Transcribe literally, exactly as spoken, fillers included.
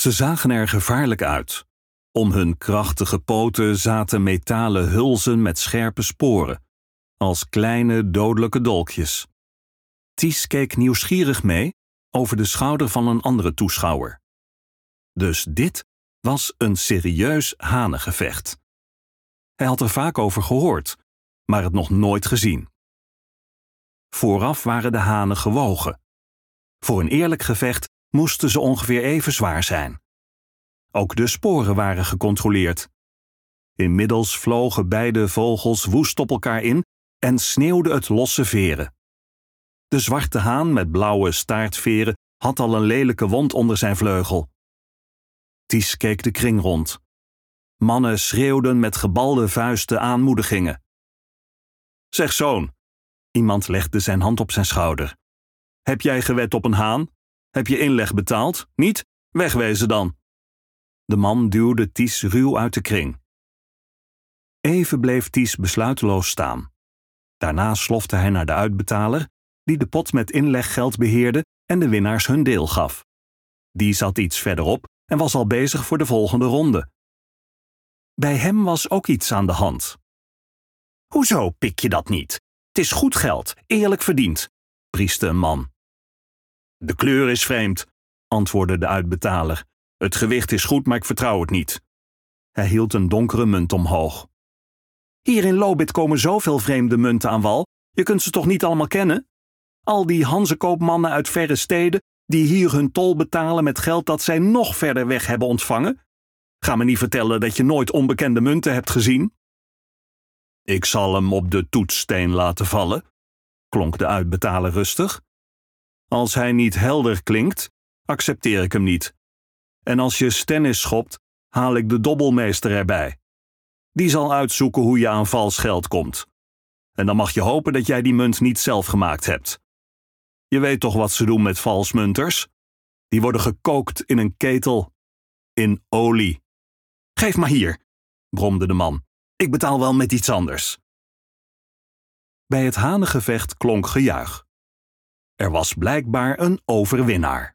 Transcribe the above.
Ze zagen er gevaarlijk uit. Om hun krachtige poten zaten metalen hulzen met scherpe sporen, als kleine dodelijke dolkjes. Ties keek nieuwsgierig mee over de schouder van een andere toeschouwer. Dus dit was een serieus hanengevecht. Hij had er vaak over gehoord, maar het nog nooit gezien. Vooraf waren de hanen gewogen. Voor een eerlijk gevecht moesten ze ongeveer even zwaar zijn. Ook de sporen waren gecontroleerd. Inmiddels vlogen beide vogels woest op elkaar in en sneeuwde het losse veren. De zwarte haan met blauwe staartveren had al een lelijke wond onder zijn vleugel. Ties keek de kring rond. Mannen schreeuwden met gebalde vuisten aanmoedigingen. Zeg zoon, iemand legde zijn hand op zijn schouder. Heb jij gewed op een haan? Heb je inleg betaald? Niet? Wegwezen dan. De man duwde Ties ruw uit de kring. Even bleef Ties besluiteloos staan. Daarna slofte hij naar de uitbetaler, die de pot met inleggeld beheerde en de winnaars hun deel gaf. Die zat iets verderop en was al bezig voor de volgende ronde. Bij hem was ook iets aan de hand. Hoezo pik je dat niet? Het is goed geld, eerlijk verdiend, prieste een man. De kleur is vreemd, antwoordde de uitbetaler. Het gewicht is goed, maar ik vertrouw het niet. Hij hield een donkere munt omhoog. Hier in Lobith komen zoveel vreemde munten aan wal, je kunt ze toch niet allemaal kennen? Al die Hanzekoopmannen uit verre steden, die hier hun tol betalen met geld dat zij nog verder weg hebben ontvangen? Ga me niet vertellen dat je nooit onbekende munten hebt gezien. Ik zal hem op de toetssteen laten vallen, klonk de uitbetaler rustig. Als hij niet helder klinkt, accepteer ik hem niet. En als je stennis schopt, haal ik de dobbelmeester erbij. Die zal uitzoeken hoe je aan vals geld komt. En dan mag je hopen dat jij die munt niet zelf gemaakt hebt. Je weet toch wat ze doen met valsmunters? Die worden gekookt in een ketel. In olie. Geef maar hier, bromde de man. Ik betaal wel met iets anders. Bij het hanengevecht klonk gejuich. Er was blijkbaar een overwinnaar.